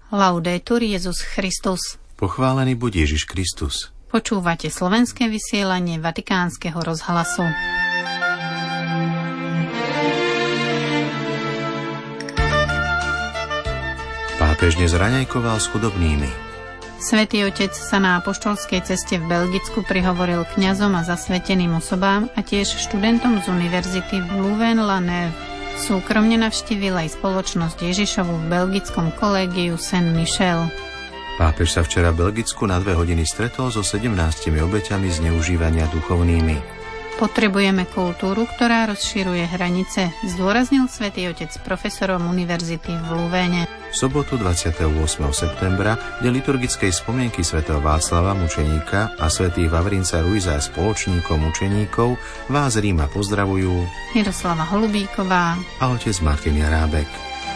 Laudetur Jesus Christus. Pochválený buď Ježiš Kristus. Počúvate slovenské vysielanie Vatikánskeho rozhlasu. Pápež dnes raňajkoval s chudobnými. Svätý Otec sa na apoštolskej ceste v Belgicku prihovoril kňazom a zasveteným osobám a tiež študentom z univerzity v Louvain-la-Neuve. Súkromne navštívil aj spoločnosť Ježišovu v belgickom kolégiu Saint-Michel. Pápež sa včera v Belgicku na 2 hodiny stretol so 17 obeťami zneužívania duchovnými. Potrebujeme kultúru, ktorá rozširuje hranice, zdôraznil Svätý Otec profesorom univerzity v Louvaine. V sobotu 28. septembra, kde liturgickej spomienky svätého Václava mučeníka a svätých Vavrinca Ruiza a spoločníkov mučeníkov vás z Ríma pozdravujú Miroslava Holubíková a otec Martin Jarábek.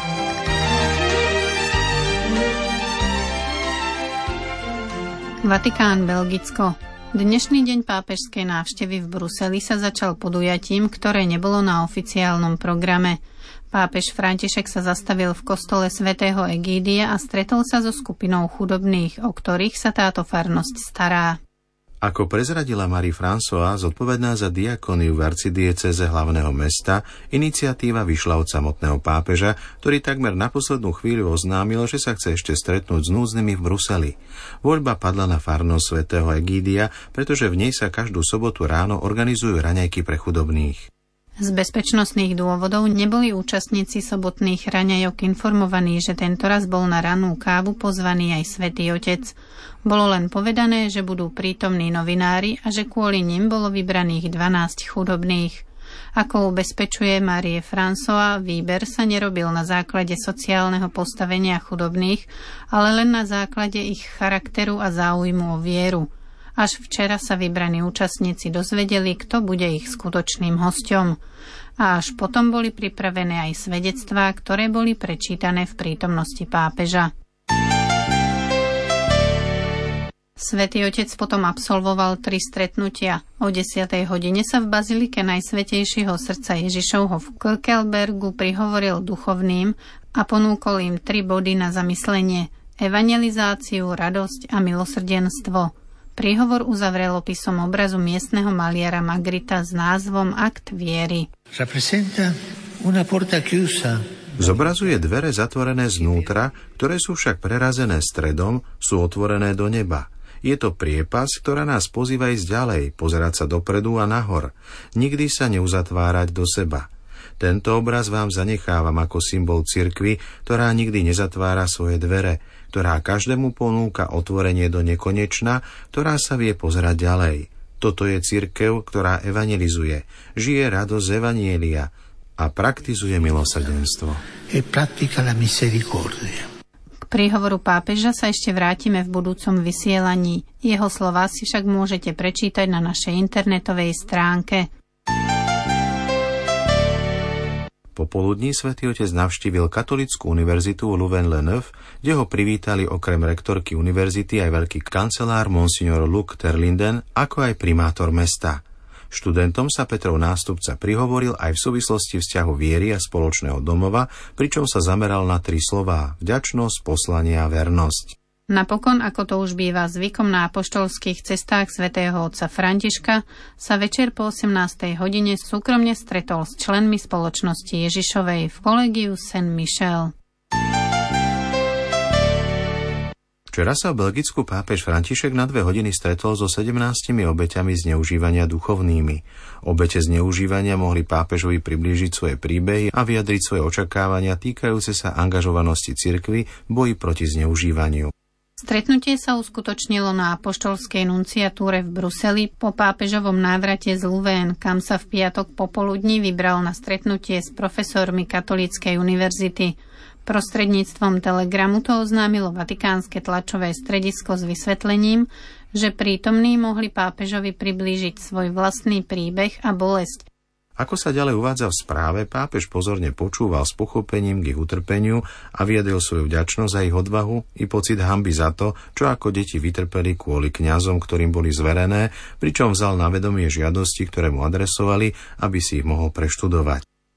Vatikán, Belgicko. Dnešný deň pápežskej návštevy v Bruseli sa začal podujatím, ktoré nebolo na oficiálnom programe. Pápež František sa zastavil v kostole svätého Egídia a stretol sa so skupinou chudobných, o ktorých sa táto farnosť stará. Ako prezradila Marie-François, zodpovedná za diakoniu v arcidiecéze hlavného mesta, iniciatíva vyšla od samotného pápeža, ktorý takmer na poslednú chvíľu oznámil, že sa chce ešte stretnúť s núdznymi v Bruseli. Voľba padla na farnosť svätého Egídia, pretože v nej sa každú sobotu ráno organizujú raňajky pre chudobných. Z bezpečnostných dôvodov neboli účastníci sobotných raňajok informovaní, že tentoraz bol na rannú kávu pozvaný aj Svätý Otec. Bolo len povedané, že budú prítomní novinári a že kvôli nim bolo vybraných 12 chudobných. Ako ubezpečuje Marie-François, výber sa nerobil na základe sociálneho postavenia chudobných, ale len na základe ich charakteru a záujmu o vieru. Až včera sa vybraní účastníci dozvedeli, kto bude ich skutočným hosťom. A až potom boli pripravené aj svedectvá, ktoré boli prečítané v prítomnosti pápeža. Svätý Otec potom absolvoval 3 stretnutia. O 10. hodine sa v bazilike Najsvätejšieho srdca Ježišovho v Kökelbergu prihovoril duchovným a ponúkol im 3 body na zamyslenie: evangelizáciu, radosť a milosrdenstvo. Príhovor uzavrel opisom obrazu miestneho maliara Magritta s názvom Akt viery. Zobrazuje dvere zatvorené znútra, ktoré sú však prerazené stredom, sú otvorené do neba. Je to priepas, ktorá nás pozýva ísť ďalej, pozerať sa dopredu a nahor. Nikdy sa neuzatvárať do seba. Tento obraz vám zanechávam ako symbol cirkvi, ktorá nikdy nezatvára svoje dvere, ktorá každému ponúka otvorenie do nekonečna, ktorá sa vie pozerať ďalej. Toto je cirkev, ktorá evangelizuje, žije radosť z evanjelia a praktizuje milosrdenstvo. K príhovoru pápeža sa ešte vrátime v budúcom vysielaní. Jeho slová si však môžete prečítať na našej internetovej stránke. Popoludní Svätý Otec navštívil Katolícku univerzitu Louvain-la-Neuve, kde ho privítali okrem rektorky univerzity aj veľký kancelár Monsignor Luc Terlinden, ako aj primátor mesta. Študentom sa Petrov nástupca prihovoril aj v súvislosti vzťahu viery a spoločného domova, pričom sa zameral na 3 slová: vďačnosť, poslanie a vernosť. Napokon, ako to už býva zvykom na apoštolských cestách svätého otca Františka, sa večer po 18. hodine súkromne stretol s členmi spoločnosti Ježišovej v kolégiu Saint-Michel. Včera sa v Belgicku pápež František na 2 hodiny stretol so 17 obeťami zneužívania duchovnými. Obete zneužívania mohli pápežovi priblížiť svoje príbehy a vyjadriť svoje očakávania týkajúce sa angažovanosti cirkvi v boji proti zneužívaniu. Stretnutie sa uskutočnilo na apoštolskej nunciatúre v Bruseli po pápežovom návrate z Louvain, kam sa v piatok popoludní vybral na stretnutie s profesormi Katolíckej univerzity. Prostredníctvom telegramu to oznámilo vatikánske tlačové stredisko s vysvetlením, že prítomní mohli pápežovi priblížiť svoj vlastný príbeh a bolesť. Ako sa ďalej uvádza v správe, pápež pozorne počúval s pochopením k ich utrpeniu a vyjadril svoju vďačnosť za ich odvahu i pocit hanby za to, čo ako deti vytrpeli kvôli kňazom, ktorým boli zverené, pričom vzal na vedomie žiadosti, ktoré mu adresovali, aby si ich mohol preštudovať.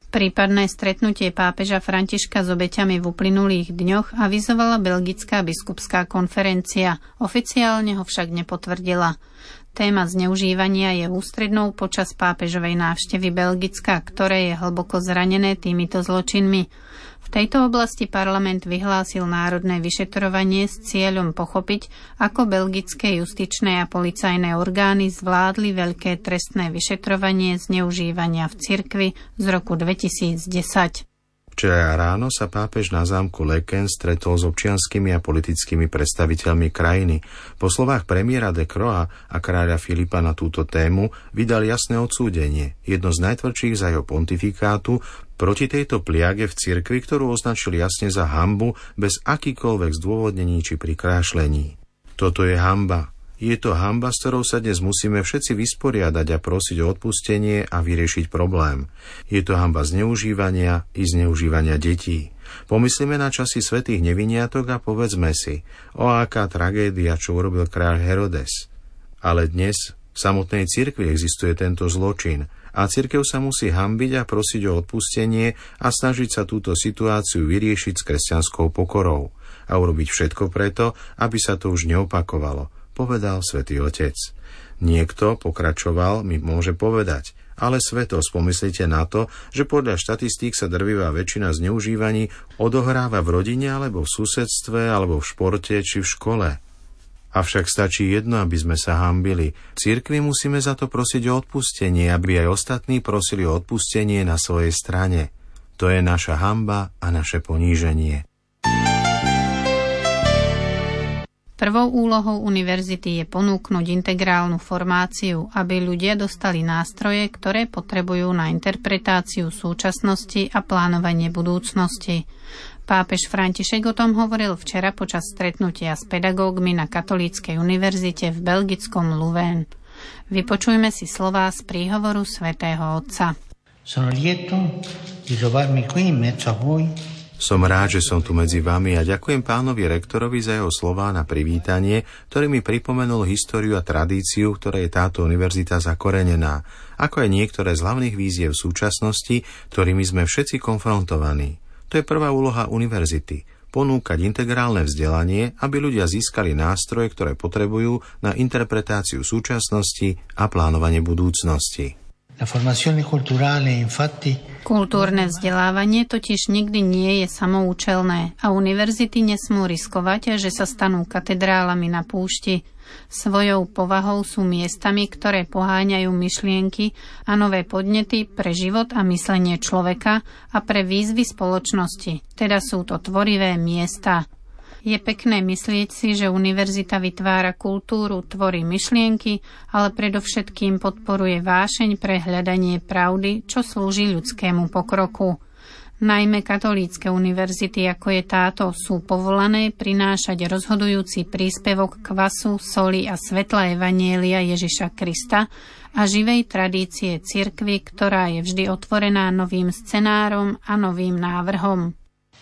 Prípadné stretnutie pápeža Františka s obeťami v uplynulých dňoch avizovala Belgická biskupská konferencia, oficiálne ho však nepotvrdila. Téma zneužívania je ústrednou počas pápežovej návštevy Belgicka, ktoré je hlboko zranené týmito zločinmi. V tejto oblasti parlament vyhlásil národné vyšetrovanie s cieľom pochopiť, ako belgické justičné a policajné orgány zvládli veľké trestné vyšetrovanie zneužívania v cirkvi z roku 2010. Včera ráno sa pápež na zámku Laeken stretol s občianskymi a politickými predstaviteľmi krajiny. Po slovách premiéra de Croo a kráľa Filipa na túto tému vydal jasné odsúdenie, jedno z najtvrdších za jeho pontifikátu, proti tejto pliage v cirkvi, ktorú označil jasne za hanbu bez akýkoľvek zdôvodnení či prikrášlení. Toto je hanba. Je to hanba, s ktorou sa dnes musíme všetci vysporiadať a prosiť o odpustenie a vyriešiť problém. Je to hanba zneužívania i zneužívania detí. Pomyslíme na časy svätých neviniatok a povedzme si, o aká tragédia, čo urobil kráľ Herodes. Ale dnes v samotnej cirkvi existuje tento zločin a cirkev sa musí hanbiť a prosiť o odpustenie a snažiť sa túto situáciu vyriešiť s kresťanskou pokorou a urobiť všetko preto, aby sa to už neopakovalo, povedal Svätý Otec. Niekto, pokračoval, mi môže povedať, ale svetosť, pomyslite na to, že podľa štatistík sa drvivá väčšina zneužívaní odohráva v rodine alebo v susedstve, alebo v športe či v škole. Avšak stačí jedno, aby sme sa hanbili. V cirkvi musíme za to prosiť o odpustenie, aby aj ostatní prosili o odpustenie na svojej strane. To je naša hanba a naše poníženie. Prvou úlohou univerzity je ponúknuť integrálnu formáciu, aby ľudia dostali nástroje, ktoré potrebujú na interpretáciu súčasnosti a plánovanie budúcnosti. Pápež František o tom hovoril včera počas stretnutia s pedagógmi na Katolíckej univerzite v belgickom Louvain. Vypočujme si slová z príhovoru svätého Otca. Sono lieto di trovarmi qui in mezzo a voi. Som rád, že som tu medzi vami a ďakujem pánovi rektorovi za jeho slová na privítanie, ktorý mi pripomenul históriu a tradíciu, ktoré je táto univerzita zakorenená, ako aj niektoré z hlavných víziev súčasnosti, ktorými sme všetci konfrontovaní. To je prvá úloha univerzity. Ponúkať integrálne vzdelanie, aby ľudia získali nástroje, ktoré potrebujú na interpretáciu súčasnosti a plánovanie budúcnosti. Kultúrne vzdelávanie totiž nikdy nie je samoučelné a univerzity nesmú riskovať, že sa stanú katedrálami na púšti. Svojou povahou sú miestami, ktoré poháňajú myšlienky a nové podnety pre život a myslenie človeka a pre výzvy spoločnosti. Teda sú to tvorivé miesta. Je pekné myslieť si, že univerzita vytvára kultúru, tvorí myšlienky, ale predovšetkým podporuje vášeň pre hľadanie pravdy, čo slúži ľudskému pokroku. Najmä katolícke univerzity, ako je táto, sú povolané prinášať rozhodujúci príspevok kvasu, soli a svetla evanjelia Ježiša Krista a živej tradície cirkvi, ktorá je vždy otvorená novým scenárom a novým návrhom.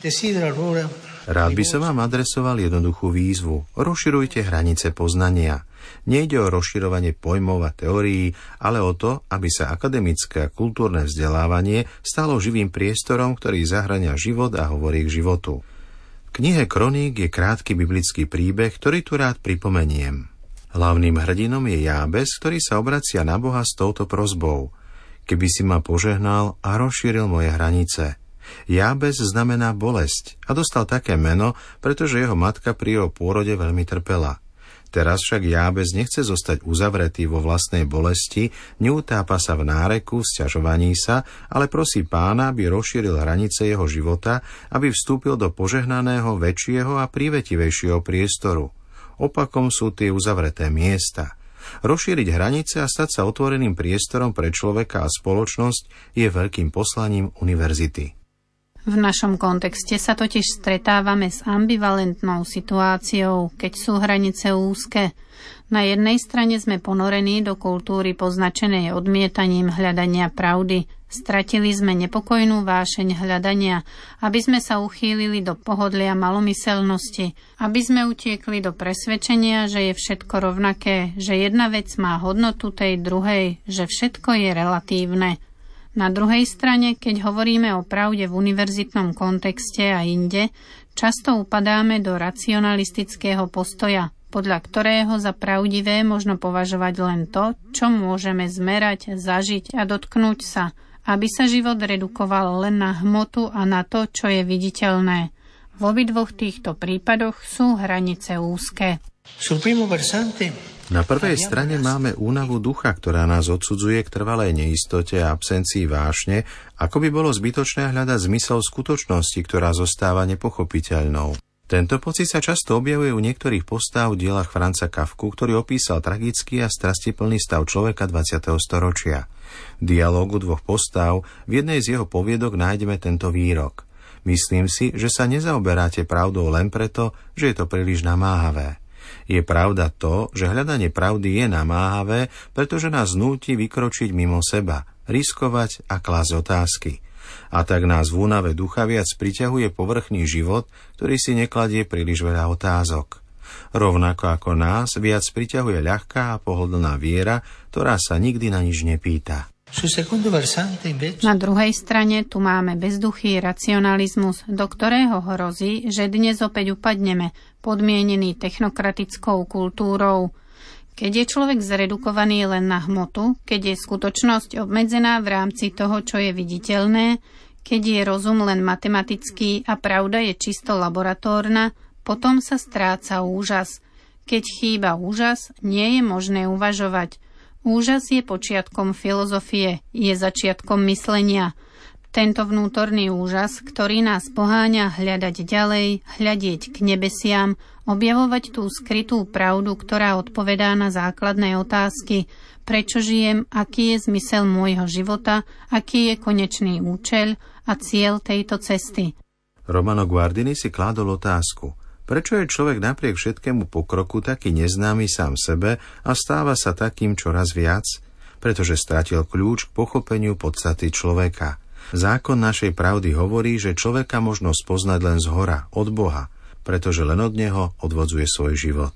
Rád by som vám adresoval jednoduchú výzvu. Rozširujte hranice poznania. Nejde o rozširovanie pojmov a teórií, ale o to, aby sa akademické a kultúrne vzdelávanie stalo živým priestorom, ktorý zahŕňa život a hovorí k životu. V knihe Kroník je krátky biblický príbeh, ktorý tu rád pripomeniem. Hlavným hrdinom je Jábez, ktorý sa obracia na Boha s touto prosbou. Keby si ma požehnal a rozšíril moje hranice. Jábez znamená bolesť a dostal také meno, pretože jeho matka pri jeho pôrode veľmi trpela. Teraz však Jábez nechce zostať uzavretý vo vlastnej bolesti, neutápa sa v náreku, sťažovaní sa, ale prosí Pána, aby rozšíril hranice jeho života, aby vstúpil do požehnaného, väčšieho a prívetivejšieho priestoru. Opakom sú tie uzavreté miesta. Rozšíriť hranice a stať sa otvoreným priestorom pre človeka a spoločnosť je veľkým poslaním univerzity. V našom kontexte sa totiž stretávame s ambivalentnou situáciou, keď sú hranice úzke. Na jednej strane sme ponorení do kultúry poznačenej odmietaním hľadania pravdy. Stratili sme nepokojnú vášeň hľadania, aby sme sa uchýlili do pohodlia malomyselnosti, aby sme utiekli do presvedčenia, že je všetko rovnaké, že jedna vec má hodnotu tej druhej, že všetko je relatívne. Na druhej strane, keď hovoríme o pravde v univerzitnom kontexte a inde, často upadáme do racionalistického postoja, podľa ktorého za pravdivé možno považovať len to, čo môžeme zmerať, zažiť a dotknúť sa, aby sa život redukoval len na hmotu a na to, čo je viditeľné. V obidvoch týchto prípadoch sú hranice úzke. Na prvej strane máme únavu ducha, ktorá nás odsudzuje k trvalej neistote a absencii vášne, ako by bolo zbytočné hľadať zmysel skutočnosti, ktorá zostáva nepochopiteľnou. Tento pocit sa často objavuje u niektorých postáv v dielach Franza Kafku, ktorý opísal tragický a strastiplný stav človeka 20. storočia. V dialógu dvoch postáv v jednej z jeho poviedok nájdeme tento výrok. Myslím si, že sa nezaoberáte pravdou len preto, že je to príliš namáhavé. Je pravda to, že hľadanie pravdy je namáhavé, pretože nás núti vykročiť mimo seba, riskovať a klásť otázky. A tak nás v únave ducha viac priťahuje povrchný život, ktorý si nekladie príliš veľa otázok. Rovnako ako nás viac priťahuje ľahká a pohodlná viera, ktorá sa nikdy na nič nepýta. Na druhej strane tu máme bezduchý racionalizmus, do ktorého hrozí, že dnes opäť upadneme, podmienený technokratickou kultúrou. Keď je človek zredukovaný len na hmotu, keď je skutočnosť obmedzená v rámci toho, čo je viditeľné, keď je rozum len matematický a pravda je čisto laboratórna, potom sa stráca úžas. Keď chýba úžas, nie je možné uvažovať. Úžas je počiatkom filozofie, je začiatkom myslenia. Tento vnútorný úžas, ktorý nás poháňa hľadať ďalej, hľadieť k nebesiam, objavovať tú skrytú pravdu, ktorá odpovedá na základné otázky. Prečo žijem, aký je zmysel môjho života, aký je konečný účel a cieľ tejto cesty. Romano Guardini si kládol otázku. Prečo je človek napriek všetkému pokroku taký neznámy sám sebe a stáva sa takým čoraz viac? Pretože stratil kľúč k pochopeniu podstaty človeka. Zákon našej pravdy hovorí, že človeka možno spoznať len zhora, od Boha, pretože len od neho odvodzuje svoj život.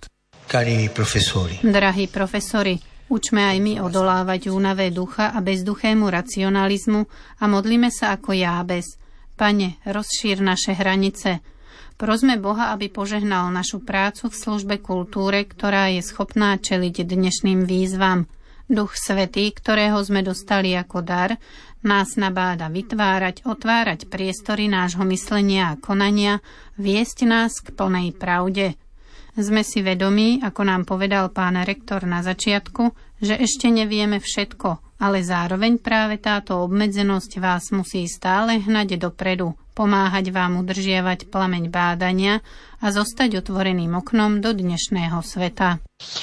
Drahí profesori, učme aj my odolávať únave ducha a bezduchému racionalizmu a modlíme sa ako Jábez. Pane, rozšír naše hranice. Prosme Boha, aby požehnal našu prácu v službe kultúre, ktorá je schopná čeliť dnešným výzvam. Duch Svätý, ktorého sme dostali ako dar, nás nabáda vytvárať, otvárať priestory nášho myslenia a konania, viesť nás k plnej pravde. Sme si vedomí, ako nám povedal pán rektor na začiatku, že ešte nevieme všetko, ale zároveň práve táto obmedzenosť vás musí stále hnať dopredu, pomáhať vám udržiavať plameň bádania a zostať otvoreným oknom do dnešného sveta.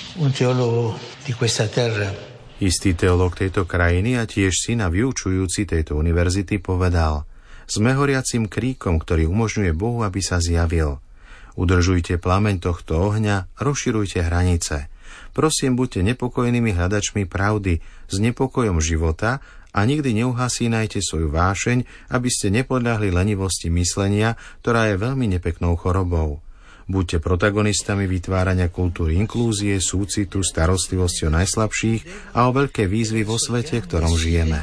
Istý teológ tejto krajiny a tiež syna vyučujúci tejto univerzity povedal: Sme horiacim kríkom, ktorý umožňuje Bohu, aby sa zjavil. Udržujte plameň tohto ohňa, rozširujte hranice. Prosím, buďte nepokojnými hľadačmi pravdy, s nepokojom života a nikdy neuhasínajte svoju vášeň, aby ste nepodľahli lenivosti myslenia, ktorá je veľmi nepeknou chorobou. Buďte protagonistami vytvárania kultúry inklúzie, súcitu, starostlivosti o najslabších a o veľké výzvy vo svete, v ktorom žijeme.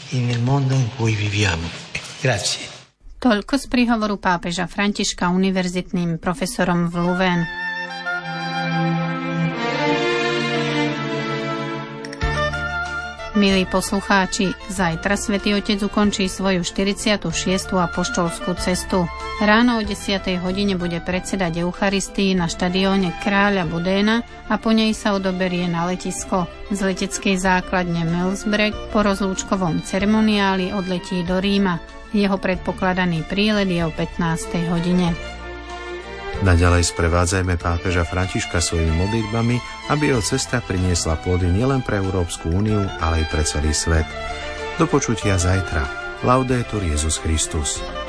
Toľko z príhovoru pápeža Františka univerzitným profesorom v Louvain. Milí poslucháči, zajtra Svätý Otec ukončí svoju 46. apoštolskú cestu. Ráno o 10. hodine bude predsedať Eucharistii na štadióne Kráľa Budéna a po nej sa odoberie na letisko. Z leteckej základne Melsbrek po rozlúčkovom ceremoniáli odletí do Ríma. Jeho predpokladaný prílet je o 15. hodine. Naďalej sprevádzajme pápeža Františka svojimi modlitbami, aby jeho cesta priniesla plody nielen pre Európsku úniu, ale aj pre celý svet. Do počutia zajtra. Laudetur Jesus Christus.